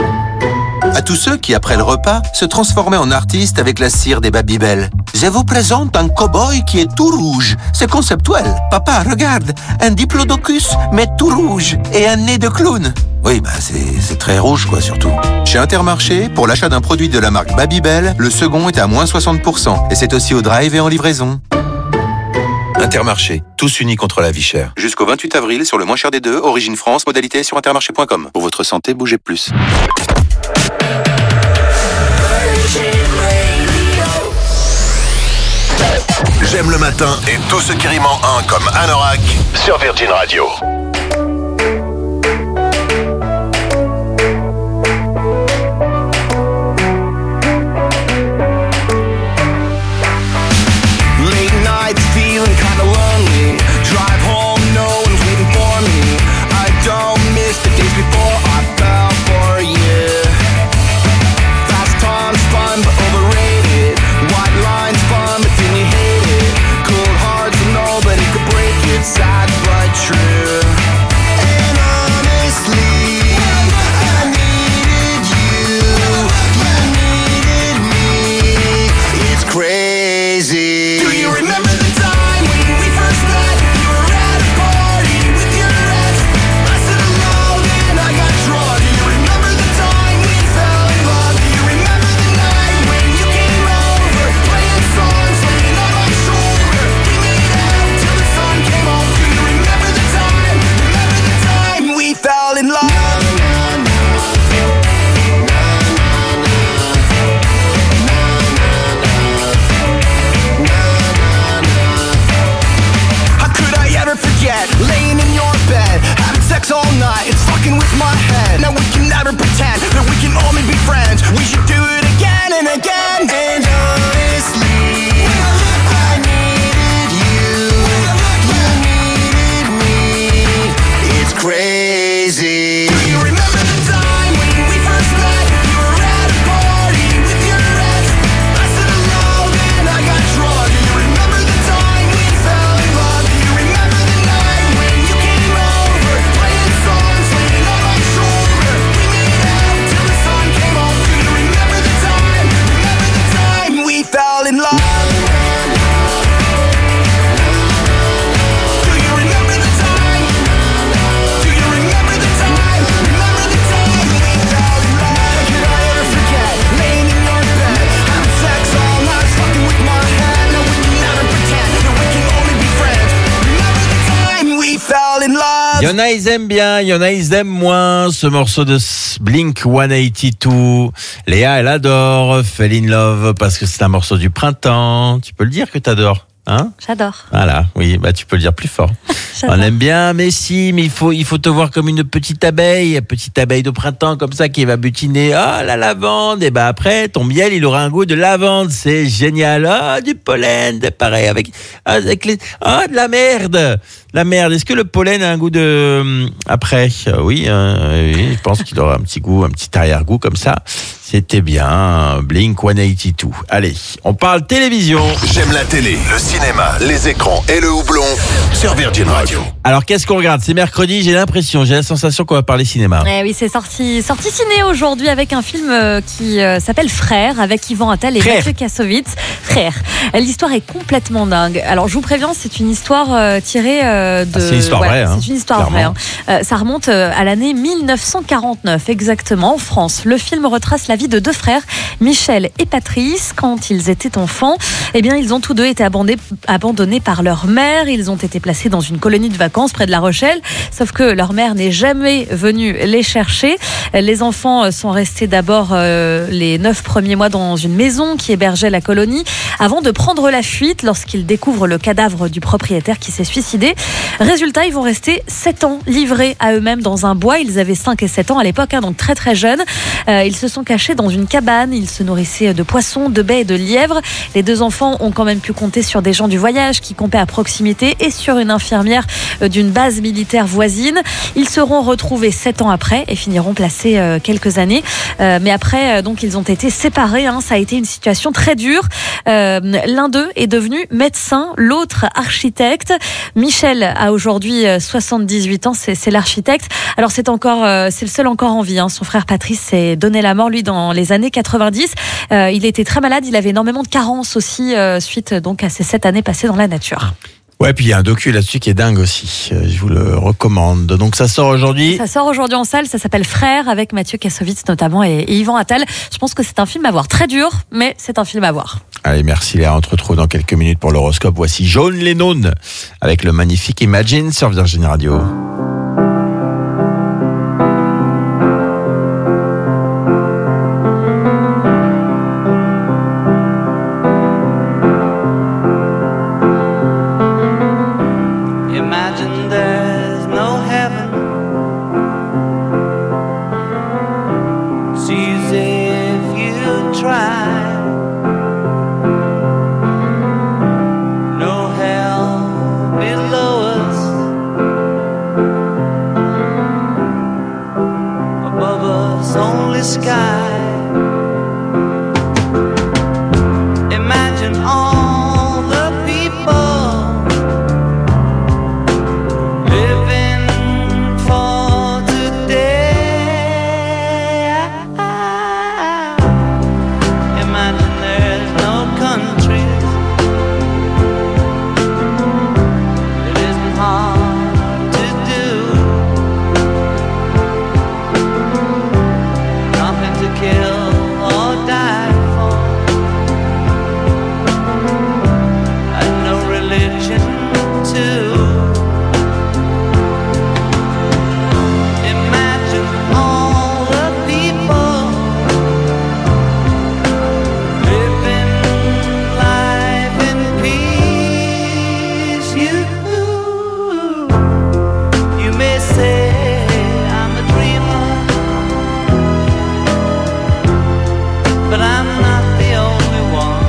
Speaker 29: À tous ceux qui, après le repas, se transformaient en artistes avec la cire des Babybel. Je vous présente un cow-boy qui est tout rouge. C'est conceptuel. Papa, regarde, un diplodocus, mais tout rouge, et un nez de clown. Oui, bah c'est, c'est très rouge, quoi, surtout. Chez Intermarché, pour l'achat d'un produit de la marque Babybel, le second est à moins soixante pour cent. Et c'est aussi au drive et en livraison. Intermarché, tous unis contre la vie chère. Jusqu'au vingt-huit avril, sur le moins cher des deux, Origine France, modalité sur intermarché point com. Pour votre santé, bougez plus.
Speaker 3: J'aime le matin et tout ce qui rime en un comme Anorak sur Virgin Radio.
Speaker 5: Late nights feeling kinda lonely. Drive home, no one's waiting for me. I don't miss the days before I fell for you. Fast times fun but overrated. White lines fun but then you hate it. Cold hearts and nobody could break it. Sad but true. And honestly, I needed you. You needed me. It's crazy. Do you remember the time when we first met? You were at a party with your ex. I said hello, then I got drunk. Do you remember the time we fell in love? Do you remember the night when you came over, playing songs, laying on my shoulder? We made out till the sun came up. Do you remember the time? Remember the time we fell in love? How could I ever forget laying in your bed, having sex all night? It's fucking with my head. Now we can never pretend that we can only be friends. We should do it again and again. And honestly, I needed you. You needed me. It's crazy. Do you remember the time when we first met? You were at a party with your ex. I said hello, then I got drunk. Do you remember the time we fell in love? Do you remember the night when you came over, playing songs, laying on my shoulder? We made out till the sun came up. Do you remember the time? Remember the time we fell in love? Do you remember the time? Do you remember the time? Remember the time we fell in love? How could I ever forget laying in your bed, having sex all night, fucking with my head? Now we can never pretend that we can only be friends. Remember the time we fell in love?
Speaker 1: Il y en a, ils aiment bien, il y en a, ils aiment moins ce morceau de Blink cent quatre-vingt-deux. Léa, elle adore Fell in Love parce que c'est un morceau du printemps. Tu peux le dire que t'adores, hein?
Speaker 4: J'adore.
Speaker 1: Voilà, oui, bah tu peux le dire plus fort.
Speaker 4: J'adore.
Speaker 1: On aime bien, mais si, mais il faut, il faut te voir comme une petite abeille, petite abeille de printemps comme ça qui va butiner. Ah, la lavande. Et bah après, ton miel, il aura un goût de lavande. C'est génial. Ah, du pollen, pareil avec, avec les, ah, de la merde. La merde. Est-ce que le pollen a un goût de après? Oui, euh, oui, je pense qu'il aura un petit goût, un petit arrière-goût comme ça. C'était bien, Blink cent quatre-vingt-deux. Allez, on parle télévision.
Speaker 3: J'aime la télé, le cinéma, les écrans et le houblon sur Virgin Radio.
Speaker 1: Alors, qu'est-ce qu'on regarde? C'est mercredi, j'ai l'impression, j'ai la sensation qu'on va parler cinéma.
Speaker 4: Eh oui, c'est sorti, sorti ciné aujourd'hui avec un film euh, qui euh, s'appelle Frères, avec Yvan Attal et
Speaker 1: Frères.
Speaker 4: Mathieu Kassovitz. Frères. L'histoire est complètement dingue. Alors, je vous préviens, c'est une histoire euh, tirée euh, de...
Speaker 1: Ah, c'est une histoire vraie, hein,
Speaker 4: c'est une histoire vraie.
Speaker 1: clairement.
Speaker 4: hein. Euh, ça remonte euh, à l'année mille neuf cent quarante-neuf, exactement, en France. Le film retrace la vie de deux frères, Michel et Patrice. Quand ils étaient enfants, eh bien, ils ont tous deux été abandonnés, abandonnés par leur mère. Ils ont été placés dans une colonie de vacances près de La Rochelle. Sauf que leur mère n'est jamais venue les chercher. Les enfants sont restés d'abord euh, les neuf premiers mois dans une maison qui hébergeait la colonie avant de prendre la fuite lorsqu'ils découvrent le cadavre du propriétaire qui s'est suicidé. Résultat, ils vont rester sept ans livrés à eux-mêmes dans un bois. Ils avaient cinq et sept ans à l'époque, hein, donc très très jeunes. Euh, ils se sont cachés dans une cabane. Ils se nourrissaient de poissons, de baies et de lièvres. Les deux enfants ont quand même pu compter sur des gens du voyage qui campaient à proximité et sur une infirmière d'une base militaire voisine. Ils seront retrouvés sept ans après et finiront placés euh, quelques années. Euh, mais après, euh, donc, ils ont été séparés. Hein. Ça a été une situation très dure. Euh, l'un d'eux est devenu médecin, l'autre architecte. Michel a aujourd'hui soixante-dix-huit ans, c'est, c'est l'architecte. Alors c'est encore, euh, c'est le seul encore en vie. Hein. Son frère Patrice s'est donné la mort lui dans les années quatre-vingt-dix. Euh, il était très malade, il avait énormément de carences aussi euh, suite donc à ces sept années passées dans la nature.
Speaker 1: Ouais, puis il y a un docu là-dessus qui est dingue aussi. Euh, Je vous le recommande. Donc ça sort aujourd'hui.
Speaker 4: Ça sort aujourd'hui en salle, ça s'appelle Frères avec Mathieu Kassovitz notamment et, et Yvan Attal. Je pense que c'est un film à voir, très dur, mais c'est un film à voir.
Speaker 1: Allez, merci Léa. On te retrouve dans quelques minutes pour l'horoscope. Voici John Lennon avec le magnifique Imagine sur Virgin Radio.
Speaker 5: Imagine there's no heaven. See as if you try. No hell below us. Above us only sky. Imagine all the people living for today. Imagine there's no countries. It isn't hard to do. Nothing to kill or die for. And no religion too. Imagine all the people living life in peace. You, you may say I'm a dreamer, but I'm not the only one.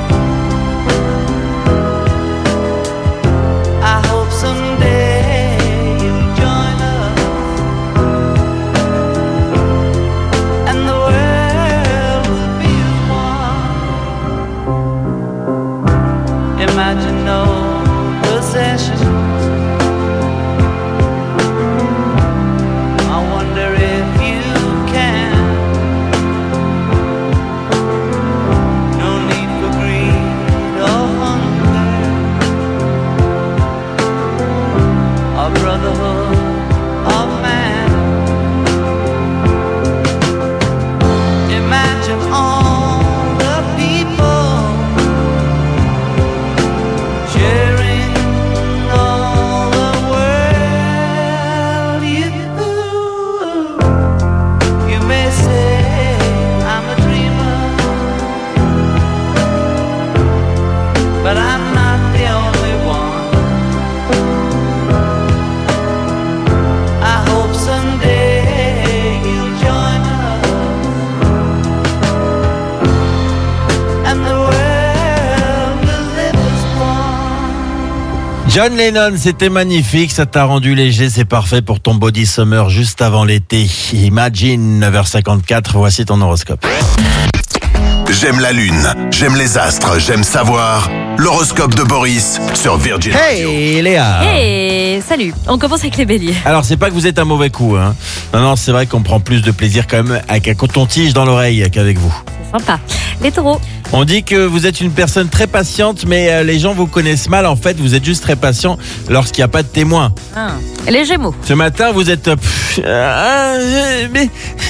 Speaker 5: I hope someday you'll join us. And the world will be as one. Imagine no possessions. I wonder if you can. No need for greed or hunger. A brotherhood of man. Imagine all the people sharing all the world. You, you may say I'm a dreamer, but I'm not the only one. I hope someday you'll join us, and the world will live as one.
Speaker 1: John Lennon, c'était magnifique, ça t'a rendu léger, c'est parfait pour ton body summer juste avant l'été. Imagine, neuf heures cinquante-quatre, voici ton horoscope.
Speaker 3: J'aime la lune, j'aime les astres, j'aime savoir. L'horoscope de Boris sur Virgin Radio.
Speaker 1: Hey Léa.
Speaker 4: Hey, salut. On commence avec les béliers.
Speaker 1: Alors c'est pas que vous êtes un mauvais coup, hein. Non, non, c'est vrai qu'on prend plus de plaisir quand même avec un coton-tige dans l'oreille qu'avec vous.
Speaker 4: C'est sympa. Les taureaux.
Speaker 1: On dit que vous êtes une personne très patiente, mais euh, les gens vous connaissent mal. En fait, vous êtes juste très patient lorsqu'il n'y a pas de témoins.
Speaker 4: Ah. Les gémeaux.
Speaker 1: Ce matin, vous êtes... euh, pff, euh, mais...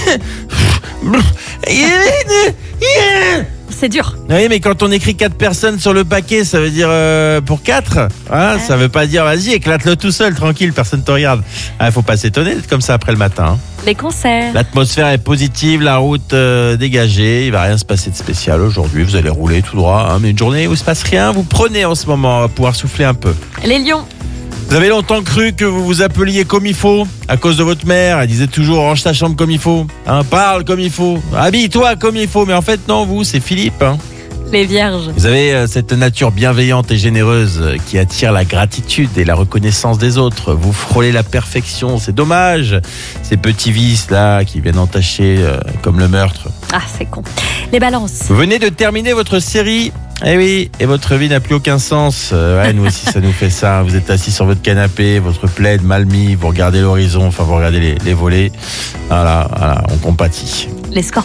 Speaker 4: C'est dur.
Speaker 1: Oui, mais quand on écrit quatre personnes sur le paquet, ça veut dire euh, pour quatre. Hein, ça veut pas dire vas-y, éclate-le tout seul, tranquille, personne te regarde. Il faut pas s'étonner d'être comme ça après le matin. Hein.
Speaker 4: Les concerts.
Speaker 1: L'atmosphère est positive, la route euh, dégagée. Il va rien se passer de spécial aujourd'hui. Vous allez rouler tout droit. Hein, mais une journée où il se passe rien, vous prenez en ce moment. On va pouvoir souffler un peu.
Speaker 4: Les lions.
Speaker 1: Vous avez longtemps cru que vous vous appeliez comme il faut à cause de votre mère. Elle disait toujours range ta chambre comme il faut, hein, parle comme il faut, habille-toi comme il faut. Mais en fait non, vous c'est Philippe. Hein.
Speaker 4: Les vierges.
Speaker 1: Vous avez euh, cette nature bienveillante et généreuse euh, qui attire la gratitude et la reconnaissance des autres. Vous frôlez la perfection. C'est dommage ces petits vices là qui viennent entacher euh, comme le meurtre.
Speaker 4: Ah c'est con. Les balances.
Speaker 1: Vous venez de terminer votre série. Eh oui, et votre vie n'a plus aucun sens. Euh, ouais, nous aussi, ça nous fait ça. Vous êtes assis sur votre canapé, votre plaid mal mis, vous regardez l'horizon, enfin, vous regardez les, les volets. Voilà, voilà, on compatit.
Speaker 4: Les scorpions.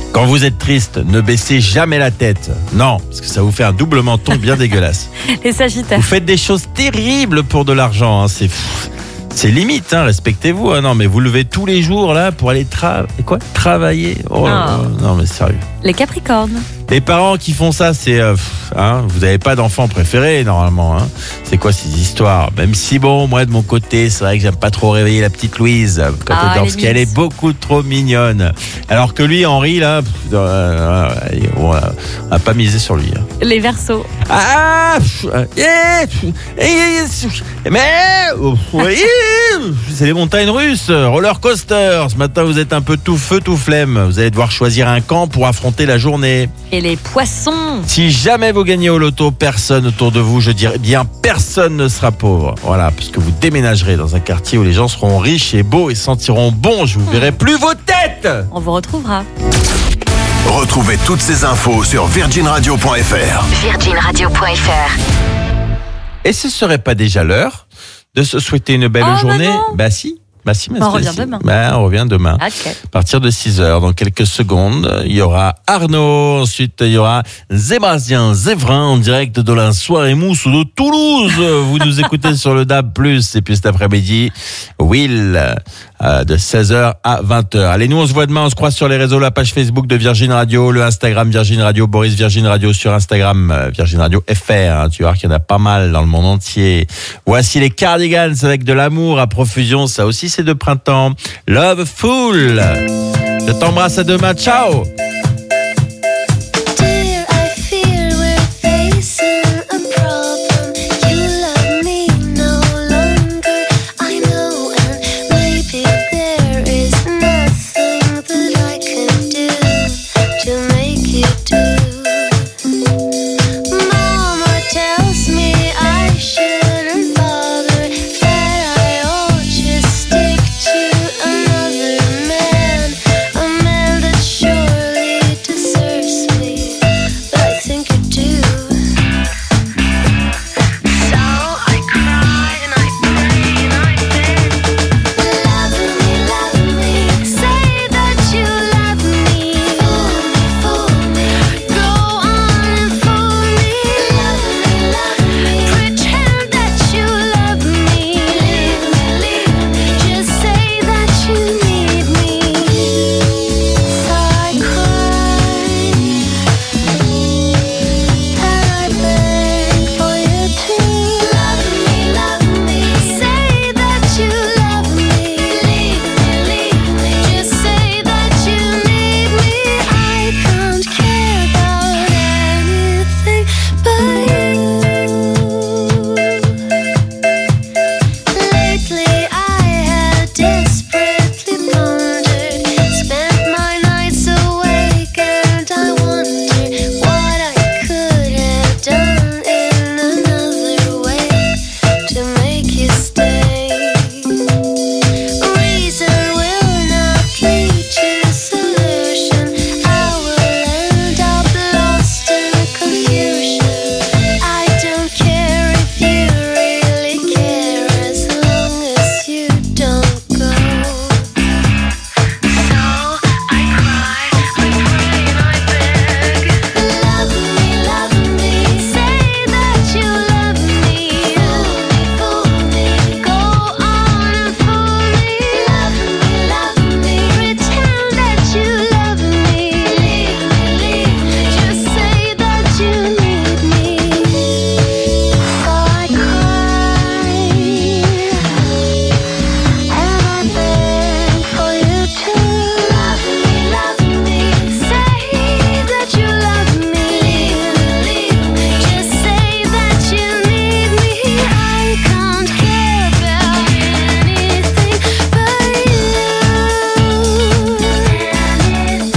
Speaker 1: Quand vous êtes triste, ne baissez jamais la tête. Non, parce que ça vous fait un double menton bien dégueulasse.
Speaker 4: Les Sagittaires.
Speaker 1: Vous faites des choses terribles pour de l'argent. Hein. C'est, c'est limite, hein. Respectez-vous. Hein. Non, mais vous levez tous les jours là pour aller tra- quoi travailler. Oh,
Speaker 4: Ah.
Speaker 1: oh, non, mais sérieux.
Speaker 4: Les Capricornes.
Speaker 1: Les parents qui font ça, c'est, euh, pff, hein, vous n'avez pas d'enfant préféré normalement. Hein. C'est quoi ces histoires? Même si bon, moi de mon côté, c'est vrai que j'aime pas trop réveiller la petite Louise quand
Speaker 4: Ah,
Speaker 1: elle dort,
Speaker 4: elle est
Speaker 1: parce qu'elle
Speaker 4: mignonne.
Speaker 1: est beaucoup trop mignonne. Alors que lui, Henri, là, pff, euh, euh, on a- on a pas misé sur lui. Hein.
Speaker 4: Les Verseaux.
Speaker 1: Ah, pff, eh, pff, eh, mais oh, oui, c'est les montagnes russes, roller coaster. Ce matin, vous êtes un peu tout feu, tout flemme. Vous allez devoir choisir un camp pour affronter la journée.
Speaker 4: Et les Poissons.
Speaker 1: Si jamais vous gagnez au loto, personne autour de vous, je dirais bien personne ne sera pauvre. Voilà, parce que vous déménagerez dans un quartier où les gens seront riches et beaux et sentiront bon. Je vous verrai plus vos têtes.
Speaker 4: On vous retrouvera.
Speaker 3: Retrouvez toutes ces infos sur virgin radio point f r.
Speaker 2: virgin radio point f r.
Speaker 1: Et ce serait pas déjà l'heure de se souhaiter une belle
Speaker 4: Oh, bah
Speaker 1: journée?
Speaker 4: non.
Speaker 1: Bah si. Bah si, mais
Speaker 4: On
Speaker 1: c'est-
Speaker 4: revient
Speaker 1: si.
Speaker 4: demain.
Speaker 1: Bah, on revient demain.
Speaker 4: Ok.
Speaker 1: À partir de six heures, dans quelques secondes, il y aura Arnaud, ensuite il y aura Zébastien Zévrin en direct de la soirée mousse de Toulouse. Vous nous écoutez sur le D A B plus, et puis cet après-midi, Will, euh, de seize heures à vingt heures. Allez, nous on se voit demain, on se croise sur les réseaux, la page Facebook de Virgin Radio, le Instagram Virgin Radio, Boris Virgin Radio sur Instagram, euh, Virgin Radio F R, hein. Tu vas voir qu'il y en a pas mal dans le monde entier. Voici les Cardigans avec de l'amour à profusion, ça aussi c'est de printemps. Love Fool. Je t'embrasse, à demain, ciao.